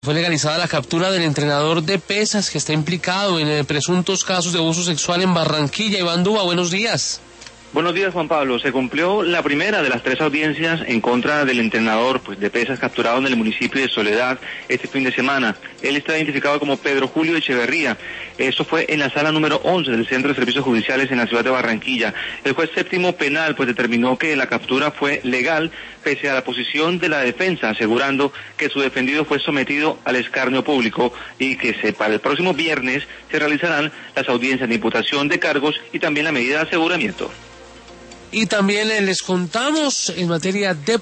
Fue legalizada la captura del entrenador de pesas que está implicado en presuntos casos de abuso sexual en Barranquilla. Iván Duba, buenos días. Buenos días, Juan Pablo. Se cumplió la primera de las 3 audiencias en contra del entrenador de pesas capturado en el municipio de Soledad este fin de semana. Él está identificado como Pedro Julio Echeverría. Eso fue en la sala número 11 del Centro de Servicios Judiciales en la ciudad de Barranquilla. El juez séptimo penal determinó que la captura fue legal pese a la posición de la defensa, asegurando que su defendido fue sometido al escarnio público y que para el próximo viernes se realizarán las audiencias de imputación de cargos y también la medida de aseguramiento. Y también les contamos en materia de